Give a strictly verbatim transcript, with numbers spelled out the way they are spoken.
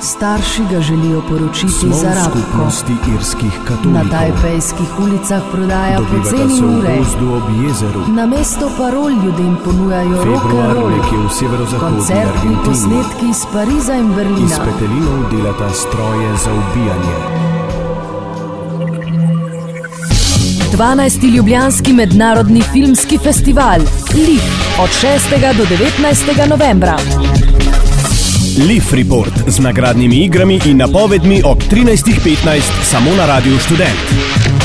Starši ga želijo poročiti za rabko. Na tajpejskih ulicah prodaja poceni ure. Na mesto parol ljudem ponujajo rock'n'roll. Koncertni posnetki iz Pariza in Berlina. Iz petelinov delata stroje za ubijanje. dvanajsti Ljubljanski mednarodni filmski festival Lif od šestega do devetnajstega novembra. Lif Report z nagradnimi igrami in napovedmi ob trinajstih petnajst samo na Radiu Študent.